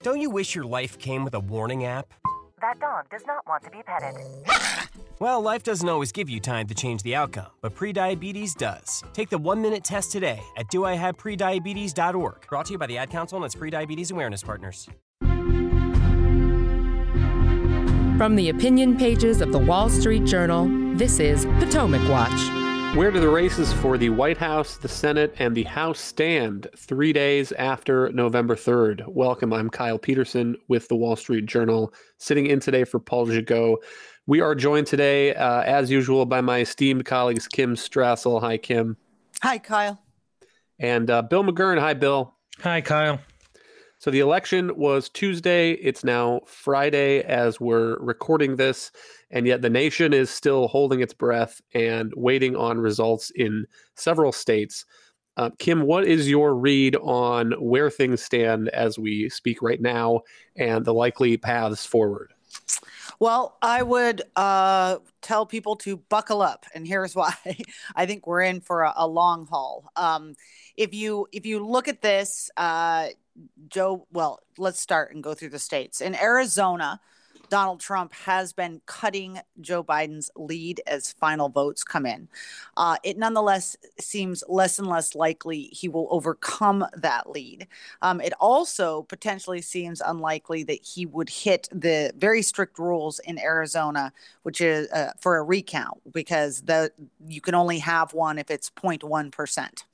Don't you wish your life came with a warning app? That dog does not want to be petted. Well, life doesn't always give you time to change the outcome, but prediabetes does. Take the 1-minute test today at doihaveprediabetes.org. Brought to you by the Ad Council and its prediabetes awareness partners. From the opinion pages of the Wall Street Journal, this is Potomac Watch. Where do the races for the White House, the Senate, and the House stand 3 days after November 3rd? Welcome, I'm Kyle Peterson with the Wall Street Journal, sitting in today for Paul Gigot. We are joined today, as usual, by my esteemed colleagues, Kim Strassel. Hi, Kim. Hi, Kyle. And Bill McGurn. Hi, Bill. Hi, Kyle. So the election was Tuesday. It's now Friday as we're recording this, and yet the nation is still holding its breath and waiting on results in several states. Kim, what is your read on where things stand as we speak right now and the likely paths forward? Well, I would tell people to buckle up, and here's why. I think we're in for a long haul. If you look at this, let's start and go through the states. In Arizona, Donald Trump has been cutting Joe Biden's lead as final votes come in. It nonetheless seems less and less likely he will overcome that lead. It also potentially seems unlikely that he would hit the very strict rules in Arizona, which is for a recount, because you can only have one if it's 0.1%.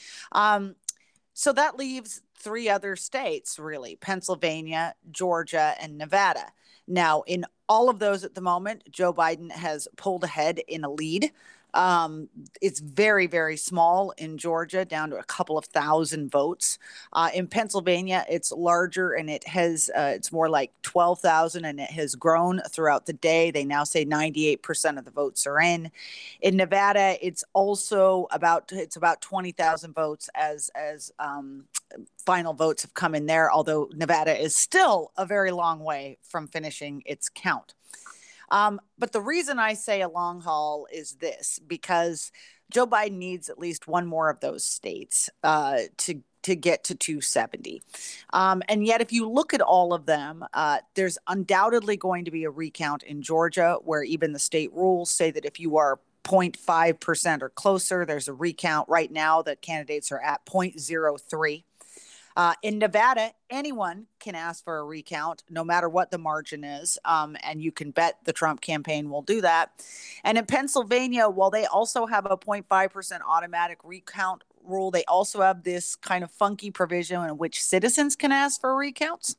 So that leaves three other states, really: Pennsylvania, Georgia, and Nevada. Now, in all of those at the moment, Joe Biden has pulled ahead in a lead. It's very, very small in Georgia, down to a couple of thousand votes. In Pennsylvania, it's larger, and it's more like 12,000, and it has grown throughout the day. They now say 98% of the votes are in. In Nevada, it's also about 20,000 votes as final votes have come in there, although Nevada is still a very long way from finishing its count. But the reason I say a long haul is this: because Joe Biden needs at least one more of those states to get to 270. And yet, if you look at all of them, there's undoubtedly going to be a recount in Georgia, where even the state rules say that if you are 0.5% or closer, there's a recount. Right now, the candidates are at 0.03. In Nevada, anyone can ask for a recount, no matter what the margin is, and you can bet the Trump campaign will do that. And in Pennsylvania, while they also have a 0.5% automatic recount rule, they also have this kind of funky provision in which citizens can ask for recounts.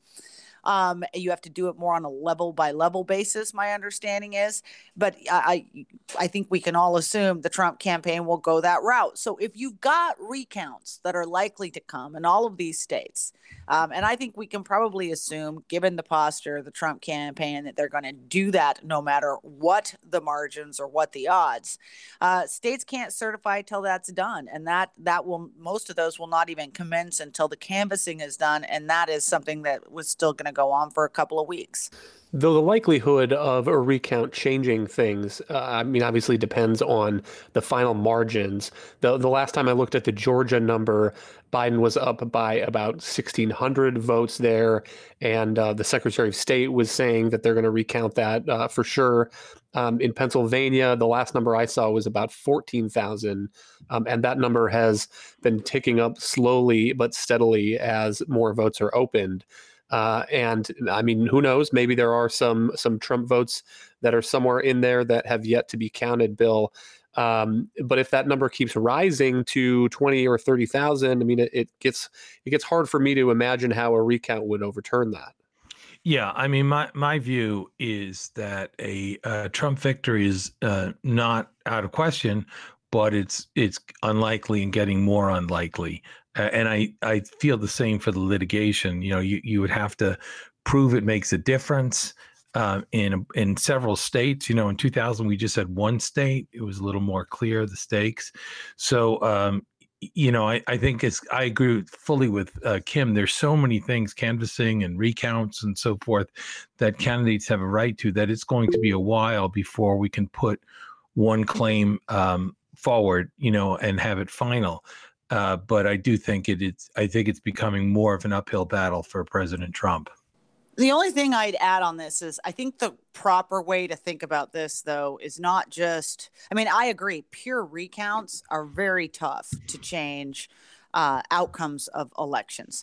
You have to do it more on a level by level basis, my understanding is. But I think we can all assume the Trump campaign will go that route. So if you've got recounts that are likely to come in all of these states, and I think we can probably assume, given the posture of the Trump campaign, that they're going to do that no matter what the margins or what the odds. States can't certify till that's done, and most of those will not even commence until the canvassing is done, and that is something that was still going to go on for a couple of weeks. Though the likelihood of a recount changing things, obviously depends on the final margins. The last time I looked at the Georgia number, Biden was up by about 1,600 votes there, and the Secretary of State was saying that they're going to recount that for sure. In Pennsylvania, the last number I saw was about 14,000, and that number has been ticking up slowly but steadily as more votes are opened. And I mean, who knows? Maybe there are some Trump votes that are somewhere in there that have yet to be counted, Bill. But if that number keeps rising to 20 or 30,000, I mean, it gets hard for me to imagine how a recount would overturn that. Yeah, I mean, my view is that a Trump victory is not out of question, but it's unlikely and getting more unlikely. And I feel the same for the litigation. You know, you would have to prove it makes a difference in several states. You know, in 2000, we just had one state. It was a little more clear, the stakes. So, you know, I think I agree fully with Kim. There's so many things, canvassing and recounts and so forth, that candidates have a right to, that it's going to be a while before we can put one claim forward, you know, and have it final. But I do think it's becoming more of an uphill battle for President Trump. The only thing I'd add on this is I think the proper way to think about this, though, is not just, I mean, I agree, pure recounts are very tough to change outcomes of elections.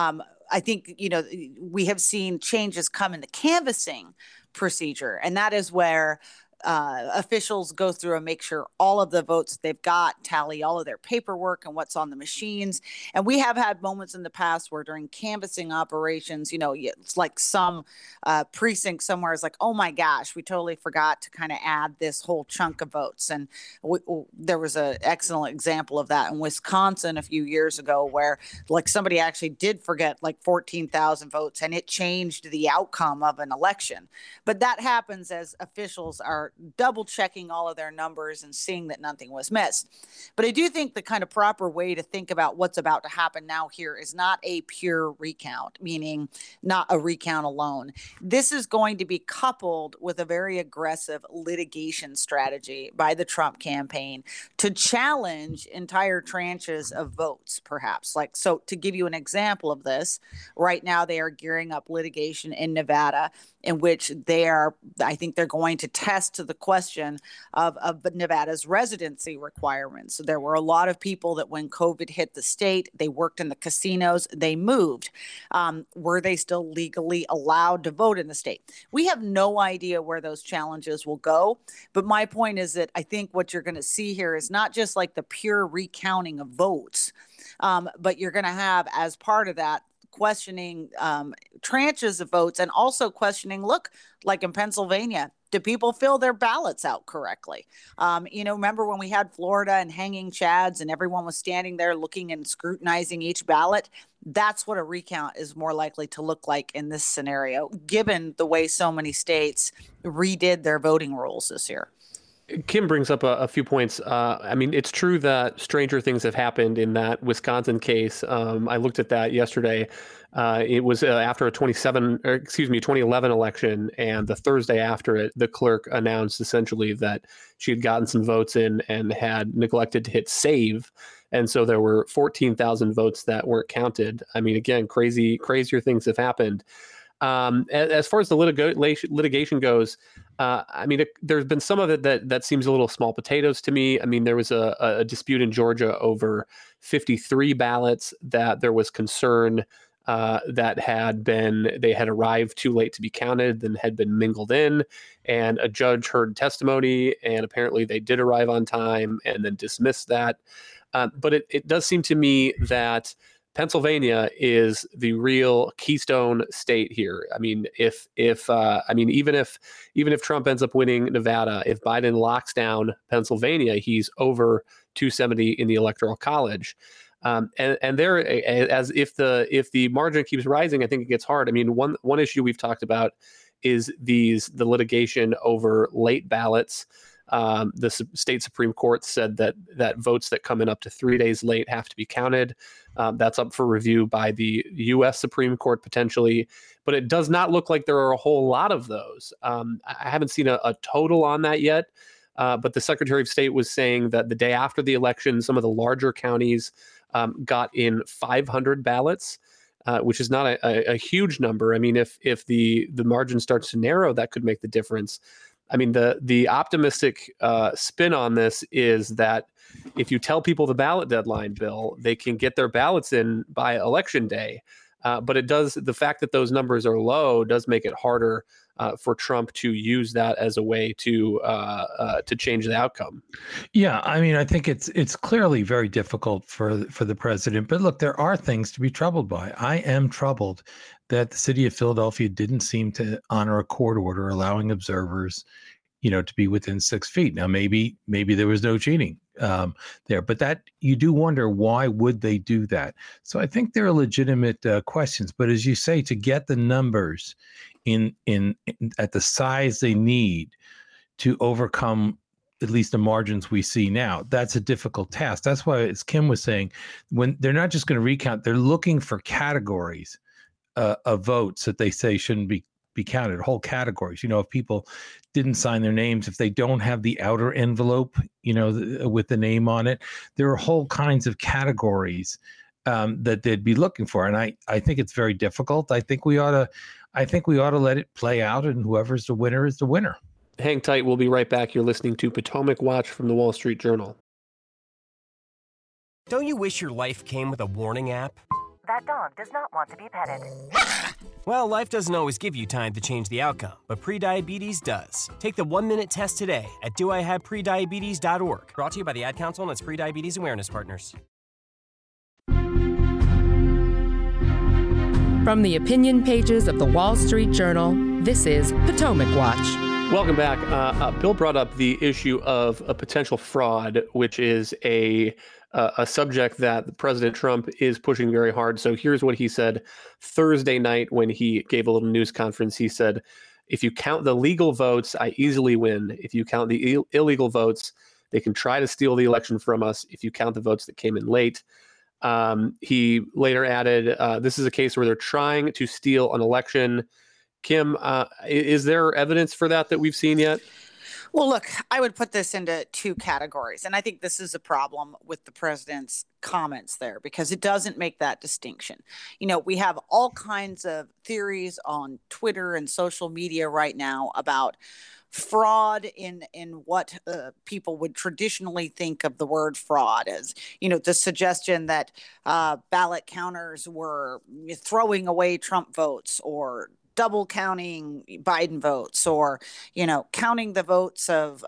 I think, we have seen changes come in the canvassing procedure, and that is where officials go through and make sure all of the votes they've got tally all of their paperwork and what's on the machines. And we have had moments in the past where during canvassing operations, it's like some precinct somewhere is like, oh my gosh, we totally forgot to kind of add this whole chunk of votes. And there was an excellent example of that in Wisconsin a few years ago where like somebody actually did forget like 14,000 votes and it changed the outcome of an election. But that happens as officials are double checking all of their numbers and seeing that nothing was missed. But I do think the kind of proper way to think about what's about to happen now here is not a pure recount, meaning not a recount alone. This is going to be coupled with a very aggressive litigation strategy by the Trump campaign to challenge entire tranches of votes, perhaps. Like, so to give you an example of this, right now they are gearing up litigation in Nevada in which I think they're going to test to the question of Nevada's residency requirements. So there were a lot of people that when COVID hit the state, they worked in the casinos, they moved. Were they still legally allowed to vote in the state? We have no idea where those challenges will go. But my point is that I think what you're going to see here is not just like the pure recounting of votes, but you're going to have as part of that questioning tranches of votes and also questioning, look, like in Pennsylvania, do people fill their ballots out correctly? Remember when we had Florida and hanging chads and everyone was standing there looking and scrutinizing each ballot? That's what a recount is more likely to look like in this scenario, given the way so many states redid their voting rules this year. Kim brings up a few points. It's true that stranger things have happened in that Wisconsin case. I looked at that yesterday. It was after a 2011 election, and the Thursday after it, the clerk announced essentially that she had gotten some votes in and had neglected to hit save. And so there were 14,000 votes that weren't counted. I mean, again, crazier things have happened. As far as the litigation goes, there's been some of it that seems a little small potatoes to me. I mean, there was a dispute in Georgia over 53 ballots that there was concern that they had arrived too late to be counted, then had been mingled in, and a judge heard testimony, and apparently they did arrive on time and then dismissed that. But it does seem to me that Pennsylvania is the real keystone state here. I mean, even if Trump ends up winning Nevada, if Biden locks down Pennsylvania, he's over 270 in the Electoral College. And there, as if the margin keeps rising, I think it gets hard. I mean, one issue we've talked about is the litigation over late ballots. The state Supreme Court said that votes that come in up to 3 days late have to be counted. That's up for review by the U.S. Supreme Court potentially, but it does not look like there are a whole lot of those. I haven't seen a total on that yet, but the Secretary of State was saying that the day after the election, some of the larger counties got in 500 ballots, which is not a huge number. I mean, if the margin starts to narrow, that could make the difference. I mean, the optimistic spin on this is that if you tell people the ballot deadline, Bill, they can get their ballots in by election day. But the fact that those numbers are low does make it harder for Trump to use that as a way to change the outcome. Yeah, I mean, I think it's clearly very difficult for the president. But look, there are things to be troubled by. I am troubled that the city of Philadelphia didn't seem to honor a court order allowing observers, to be within 6 feet. Now, maybe there was no cheating there, but that you do wonder, why would they do that? So I think there are legitimate questions. But as you say, to get the numbers in at the size they need to overcome at least the margins we see now, that's a difficult task. That's why, as Kim was saying, when they're not just going to recount, they're looking for categories of votes that they say shouldn't be counted, whole categories. If people didn't sign their names, if they don't have the outer envelope, with the name on it, there are whole kinds of categories that they'd be looking for. And I think it's very difficult. I think we ought to let it play out, and whoever's the winner is the winner. Hang tight. We'll be right back. You're listening to Potomac Watch from the Wall Street Journal. Don't you wish your life came with a warning app? That dog does not want to be petted. Well, life doesn't always give you time to change the outcome, but prediabetes does. Take the 1-minute test today at doihaveprediabetes.org. Brought to you by the Ad Council and its prediabetes awareness partners. From the opinion pages of the Wall Street Journal, this is Potomac Watch. Welcome back. Bill brought up the issue of a potential fraud, which is a subject that President Trump is pushing very hard. So here's what he said Thursday night when he gave a little news conference. He said, if you count the legal votes, I easily win. If you count the illegal votes, they can try to steal the election from us. If you count the votes that came in late. He later added, this is a case where they're trying to steal an election. Kim, is there evidence for that we've seen yet? Well, look, I would put this into two categories. And I think this is a problem with the president's comments there because it doesn't make that distinction. You know, we have all kinds of theories on Twitter and social media right now about fraud in what people would traditionally think of the word fraud as, you know, the suggestion that ballot counters were throwing away Trump votes or double counting Biden votes or, you know, counting the votes of,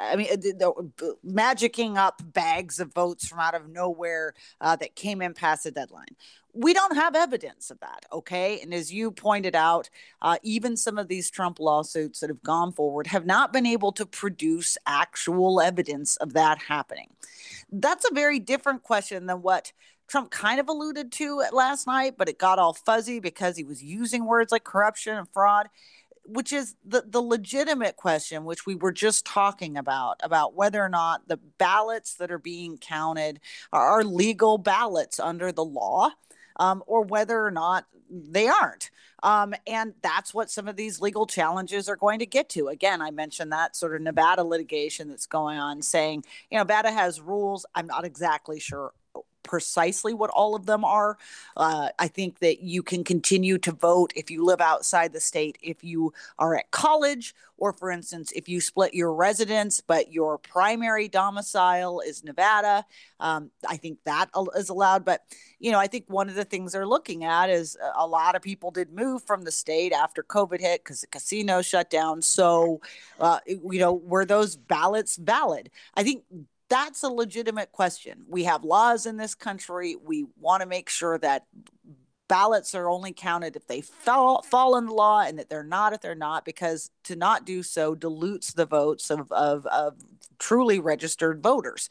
magicking up bags of votes from out of nowhere that came in past the deadline. We don't have evidence of that, okay? And as you pointed out, even some of these Trump lawsuits that have gone forward have not been able to produce actual evidence of that happening. That's a very different question than what Trump kind of alluded to last night, but it got all fuzzy because he was using words like corruption and fraud, which is the legitimate question, which we were just talking about whether or not the ballots that are being counted are legal ballots under the law, or whether or not they aren't. And that's what some of these legal challenges are going to get to. Again, I mentioned that sort of Nevada litigation that's going on saying, you know, Nevada has rules. I'm not exactly sure precisely what all of them are. I think that you can continue to vote if you live outside the state, if you are at college, or for instance, if you split your residence, but your primary domicile is Nevada. I think that is allowed. But, you know, I think one of the things they're looking at is a lot of people did move from the state after COVID hit because the casino shut down. So, you know, were those ballots valid? I think that's a legitimate question. We have laws in this country. We want to make sure that ballots are only counted if they fall in the law and that they're not if they're not, because to not do so dilutes the votes of truly registered voters.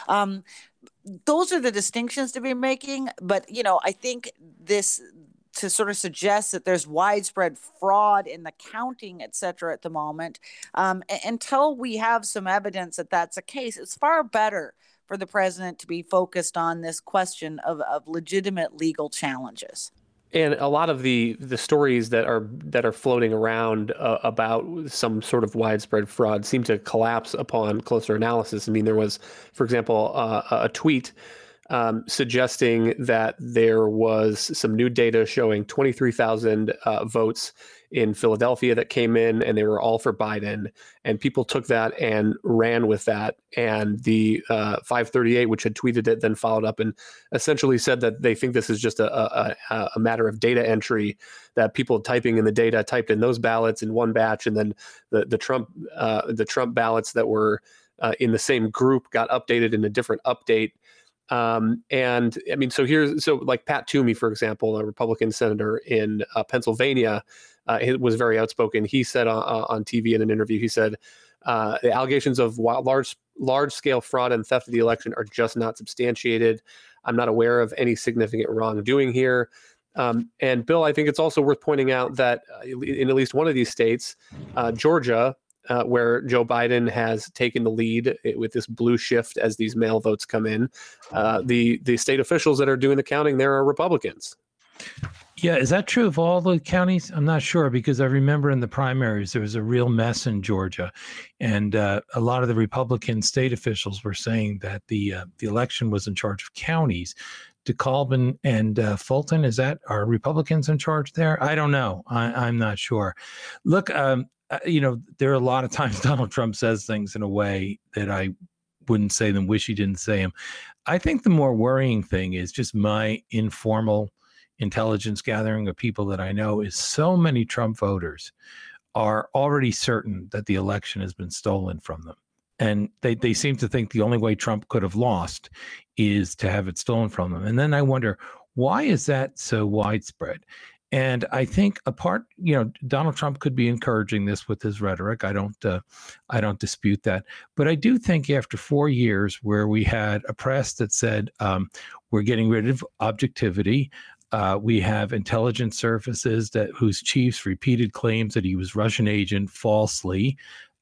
Those are the distinctions to be making. But, you know, I think this to sort of suggest that there's widespread fraud in the counting, et cetera, at the moment, until we have some evidence that that's the case, it's far better for the president to be focused on this question of legitimate legal challenges. And a lot of the stories that are floating around about some sort of widespread fraud seem to collapse upon closer analysis. I mean, there was, for example, a tweet suggesting that there was some new data showing 23,000 votes in Philadelphia that came in, and they were all for Biden. And people took that and ran with that. And the 538, which had tweeted it, then followed up and essentially said that they think this is just a matter of data entry, that people typing in the data typed in those ballots in one batch, and then the Trump ballots that were in the same group got updated in a different update. And I mean, so like Pat Toomey, for example, a Republican senator in Pennsylvania, was very outspoken. He said on TV in an interview, he said, the allegations of large scale fraud and theft of the election are just not substantiated. I'm not aware of any significant wrongdoing here. And Bill, I think it's also worth pointing out that in at least one of these states, Georgia, where Joe Biden has taken the lead with this blue shift as these mail votes come in, the state officials that are doing the counting there are Republicans. Yeah, is that true of all the counties? I'm not sure, because I remember in the primaries there was a real mess in Georgia, and a lot of the Republican state officials were saying that the election was in charge of counties. DeKalb and Fulton, are Republicans in charge there? I don't know. I'm not sure. Look, there are a lot of times Donald Trump says things in a way that I wouldn't say them, wish he didn't say them. I think the more worrying thing is just my informal intelligence gathering of people that I know is so many Trump voters are already certain that the election has been stolen from them. And they seem to think the only way Trump could have lost is to have it stolen from them. And then I wonder, why is that so widespread? And I think Donald Trump could be encouraging this with his rhetoric. I don't dispute that. But I do think after 4 years where we had a press that said we're getting rid of objectivity, we have intelligence services whose chiefs repeated claims that he was Russian agent falsely.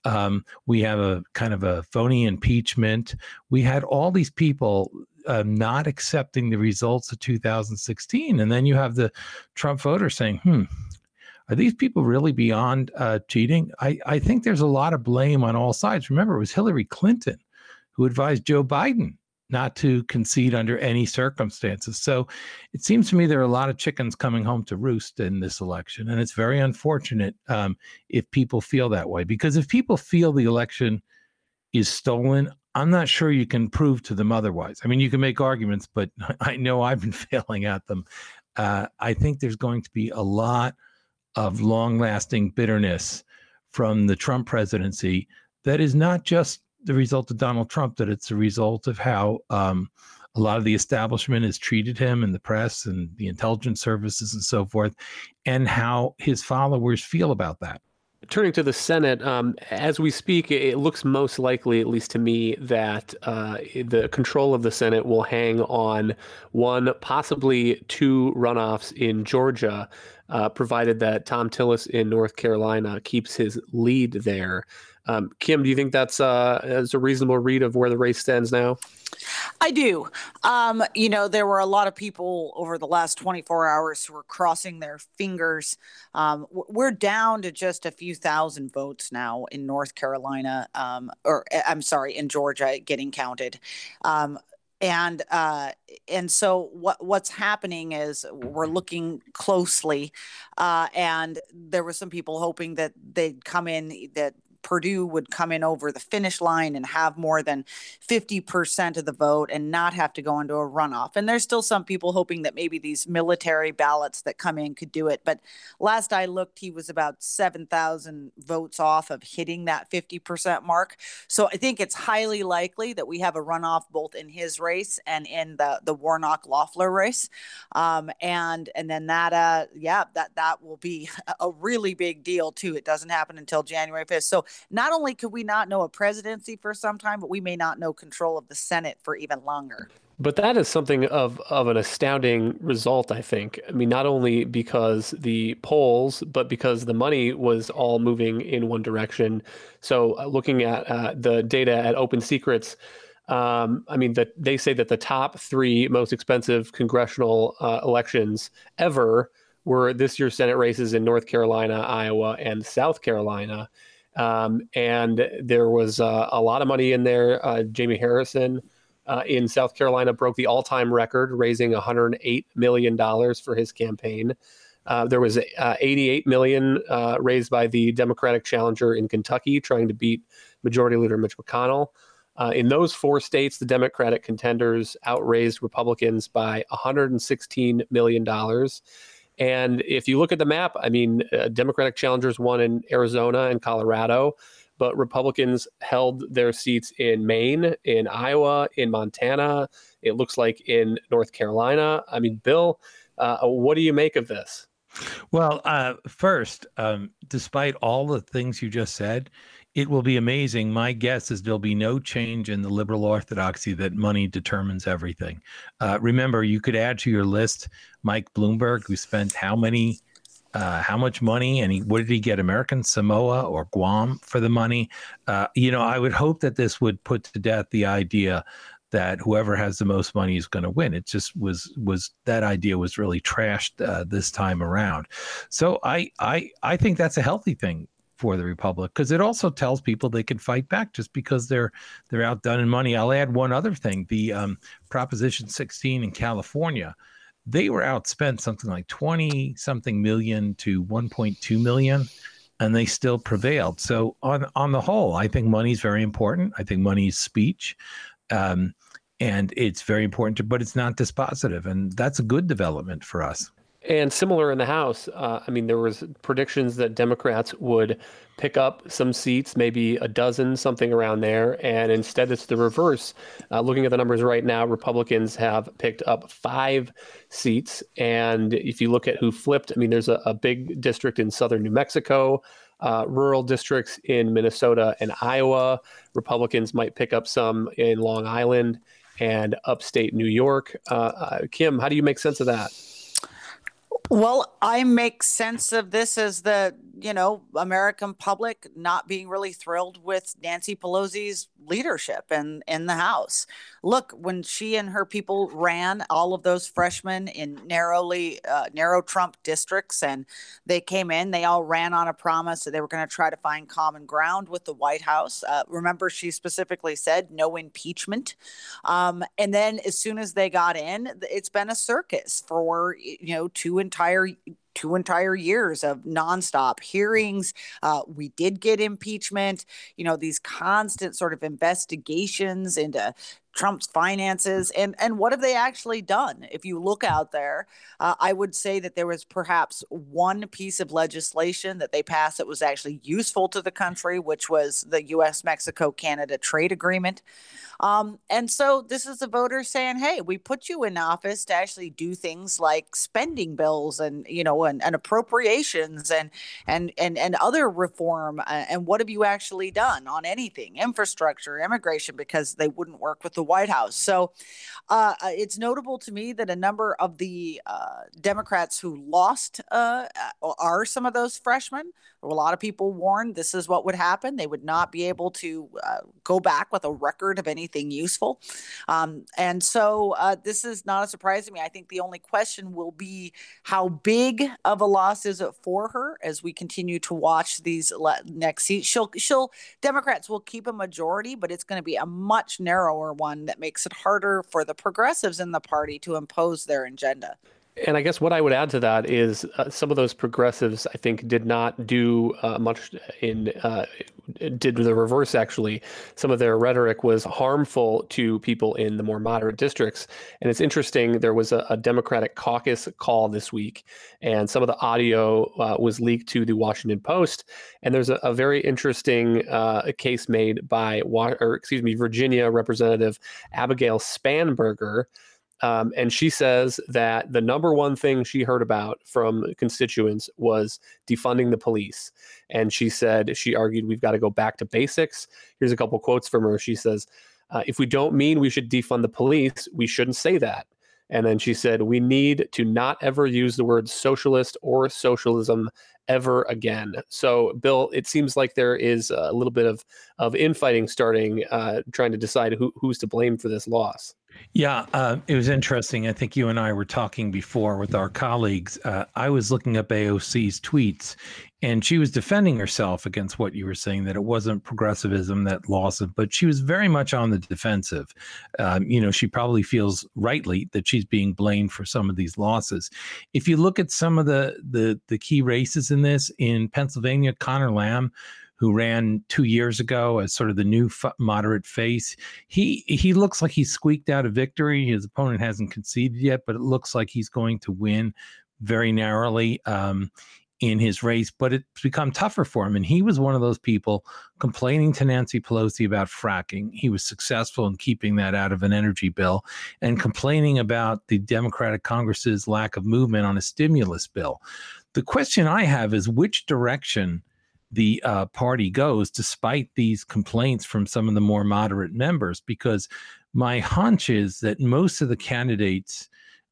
We have a kind of a phony impeachment. We had all these people not accepting the results of 2016. And then you have the Trump voters saying, are these people really beyond cheating? I think there's a lot of blame on all sides. Remember, it was Hillary Clinton who advised Joe Biden not to concede under any circumstances. So it seems to me there are a lot of chickens coming home to roost in this election. And it's very unfortunate if people feel that way, because if people feel the election is stolen, I'm not sure you can prove to them otherwise. I mean, you can make arguments, but I know I've been failing at them. I think there's going to be a lot of long-lasting bitterness from the Trump presidency that is not just the result of Donald Trump, that it's a result of how a lot of the establishment has treated him and the press and the intelligence services and so forth, and how his followers feel about that. Turning to the Senate, as we speak, it looks most likely, at least to me, that the control of the Senate will hang on one, possibly two runoffs in Georgia, provided that Thom Tillis in North Carolina keeps his lead there. Kim, do you think that's a reasonable read of where the race stands now? I do. There were a lot of people over the last 24 hours who were crossing their fingers. We're down to just a few thousand votes now in North Carolina, in Georgia getting counted. And so what's happening is we're looking closely, and there were some people hoping that they'd come in, that Purdue would come in over the finish line and have more than 50% of the vote and not have to go into a runoff. And there's still some people hoping that maybe these military ballots that come in could do it. But last I looked, he was about 7,000 votes off of hitting that 50% mark. So I think it's highly likely that we have a runoff both in his race and in the Warnock-Loeffler race. And then that will be a really big deal too. It doesn't happen until January 5th. So not only could we not know a presidency for some time, but we may not know control of the Senate for even longer. But that is something of an astounding result, I think. I mean, not only because the polls, but because the money was all moving in one direction. So looking at the data at Open Secrets, they say that the top three most expensive congressional elections ever were this year's Senate races in North Carolina, Iowa, and South Carolina. And there was a lot of money in there. Jamie Harrison in South Carolina broke the all-time record, raising $108 million for his campaign. There was $88 million raised by the Democratic challenger in Kentucky, trying to beat Majority Leader Mitch McConnell. In those four states, the Democratic contenders outraised Republicans by $116 million. And if you look at the map, Democratic challengers won in Arizona and Colorado, but Republicans held their seats in Maine, in Iowa, in Montana. It looks like in North Carolina. Bill, what do you make of this? Well, first, despite all the things you just said, it will be amazing. My guess is there'll be no change in the liberal orthodoxy that money determines everything. Remember, you could add to your list Mike Bloomberg, who spent how much money, and what did he get? American Samoa or Guam for the money? I would hope that this would put to death the idea that whoever has the most money is going to win. It just was that idea was really trashed this time around. So I think that's a healthy thing. for the Republic, because it also tells people they can fight back just because they're outdone in money. I'll add one other thing: the Proposition 16 in California, they were outspent something like 20 something million to 1.2 million, and they still prevailed. So on the whole, I think money is very important. I think money is speech, and it's very important, but it's not dispositive, and that's a good development for us. And similar in the House, there was predictions that Democrats would pick up some seats, maybe a dozen, something around there. And instead, it's the reverse. Looking at the numbers right now, Republicans have picked up 5 seats. And if you look at who flipped, there's a big district in southern New Mexico, rural districts in Minnesota and Iowa. Republicans might pick up some in Long Island and upstate New York. Kim, how do you make sense of that? Well, I make sense of this as the, American public not being really thrilled with Nancy Pelosi's leadership in the House. Look, when she and her people ran all of those freshmen in narrow Trump districts, and they came in, they all ran on a promise that they were going to try to find common ground with the White House. Remember, she specifically said no impeachment. And then as soon as they got in, it's been a circus for, two entire years of nonstop hearings. We did get impeachment, these constant sort of investigations into Trump's finances. And what have they actually done? If you look out there, I would say that there was perhaps one piece of legislation that they passed that was actually useful to the country, which was the U.S.-Mexico-Canada trade agreement. And so this is the voters saying, hey, we put you in office to actually do things like spending bills and, and appropriations and other reform. And what have you actually done on anything, infrastructure, immigration, because they wouldn't work with the White House. So it's notable to me that a number of the Democrats who lost are some of those freshmen. A lot of people warned this is what would happen. They would not be able to go back with a record of anything useful. And so this is not a surprise to me. I think the only question will be how big of a loss is it for her as we continue to watch these next seats. Democrats will keep a majority, but it's going to be a much narrower one that makes it harder for the progressives in the party to impose their agenda. And I guess what I would add to that is some of those progressives, I think, did not do much did the reverse, actually. Some of their rhetoric was harmful to people in the more moderate districts. And it's interesting, there was a Democratic caucus call this week, and some of the audio was leaked to the Washington Post. And there's a very interesting case made by, Virginia Representative Abigail Spanberger. And she says that the number one thing she heard about from constituents was defunding the police. And she argued we've got to go back to basics. Here's a couple quotes from her. She says, if we don't mean we should defund the police, we shouldn't say that. And then she said, we need to not ever use the word socialist or socialism ever again. So, Bill, it seems like there is a little bit of infighting starting, trying to decide who's to blame for this loss. Yeah, it was interesting. I think you and I were talking before with our colleagues. I was looking up AOC's tweets, and she was defending herself against what you were saying, that it wasn't progressivism that lost it, but she was very much on the defensive. She probably feels rightly that she's being blamed for some of these losses. If you look at some of the key races in this, in Pennsylvania, Connor Lamb, who ran 2 years ago as sort of the new moderate face. He looks like he squeaked out a victory. His opponent hasn't conceded yet, but it looks like he's going to win very narrowly in his race. But it's become tougher for him. And he was one of those people complaining to Nancy Pelosi about fracking. He was successful in keeping that out of an energy bill, and complaining about the Democratic Congress's lack of movement on a stimulus bill. The question I have is which direction the party goes, despite these complaints from some of the more moderate members, because my hunch is that most of the candidates,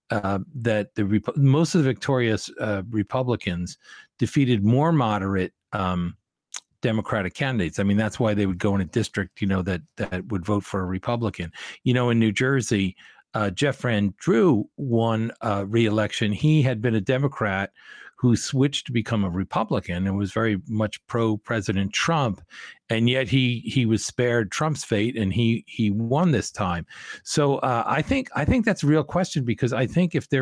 most of the victorious Republicans defeated more moderate Democratic candidates. I mean, that's why they would go in a district, that would vote for a Republican. In New Jersey, Jeff Van Drew won re-election, he had been a Democrat who switched to become a Republican and was very much pro-President Trump, and yet he was spared Trump's fate, and he won this time. So I think that's a real question, because I think if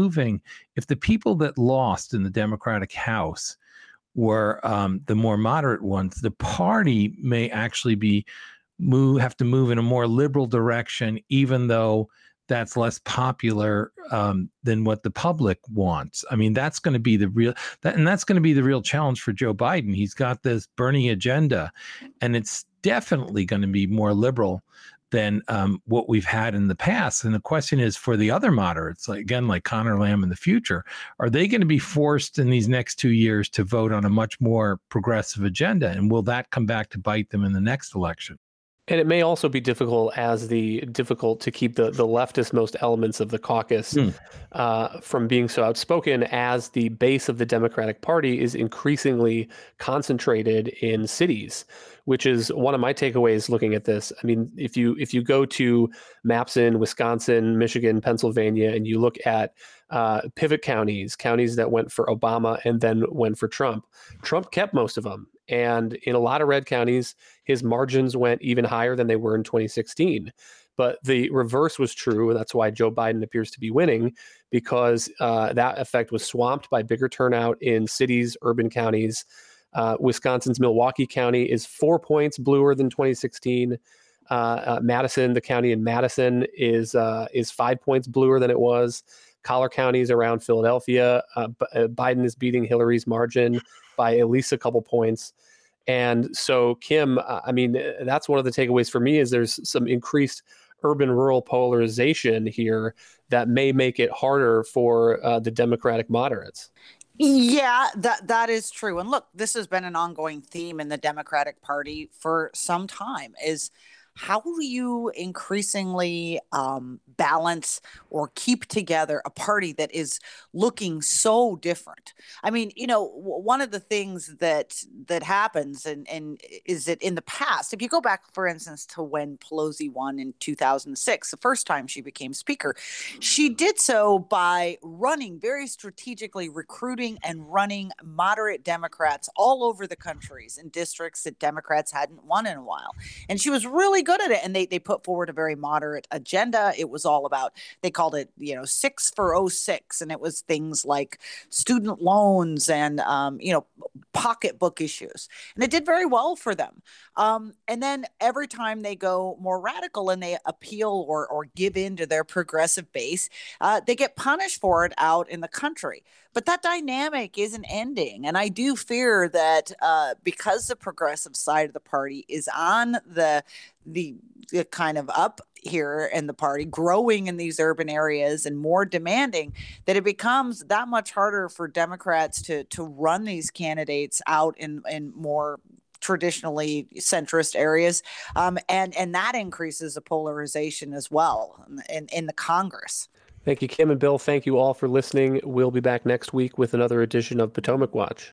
the people that lost in the Democratic House were the more moderate ones, the party may actually have to move in a more liberal direction, even though that's less popular than what the public wants. I mean, that's going to be the real challenge for Joe Biden. He's got this Bernie agenda, and it's definitely going to be more liberal than what we've had in the past. And the question is, for the other moderates, like Conor Lamb in the future, are they going to be forced in these next 2 years to vote on a much more progressive agenda? And will that come back to bite them in the next election? And it may also be difficult to keep the leftist most elements of the caucus from being so outspoken, as the base of the Democratic Party is increasingly concentrated in cities, which is one of my takeaways looking at this. I mean, if you go to maps in Wisconsin, Michigan, Pennsylvania, and you look at pivot counties that went for Obama and then went for Trump kept most of them. And in a lot of red counties, his margins went even higher than they were in 2016. But the reverse was true, and that's why Joe Biden appears to be winning, because that effect was swamped by bigger turnout in cities, urban counties. Wisconsin's Milwaukee County is 4 points bluer than 2016. Madison, the county in Madison, is 5 points bluer than it was. Collar counties around Philadelphia, Biden is beating Hillary's margin by at least a couple points. And so, Kim, I mean, that's one of the takeaways for me, is there's some increased urban-rural polarization here that may make it harder for the Democratic moderates. Yeah, that is true. And look, this has been an ongoing theme in the Democratic Party for some time, is how do you increasingly balance or keep together a party that is looking so different? I mean, one of the things that happens and is that in the past, if you go back, for instance, to when Pelosi won in 2006, the first time she became speaker, she did so by running very strategically, recruiting and running moderate Democrats all over the countries in districts that Democrats hadn't won in a while. And she was really good at it. And they put forward a very moderate agenda. It was all about, they called it, 6 for 06. And it was things like student loans and, pocketbook issues. And it did very well for them. And then every time they go more radical and they appeal or give in to their progressive base, they get punished for it out in the country. But that dynamic isn't ending. And I do fear that because the progressive side of the party is on the kind of up here in the party, growing in these urban areas and more demanding, that it becomes that much harder for Democrats to run these candidates out in more traditionally centrist areas. And that increases the polarization as well in the Congress. Thank you, Kim and Bill. Thank you all for listening. We'll be back next week with another edition of Potomac Watch.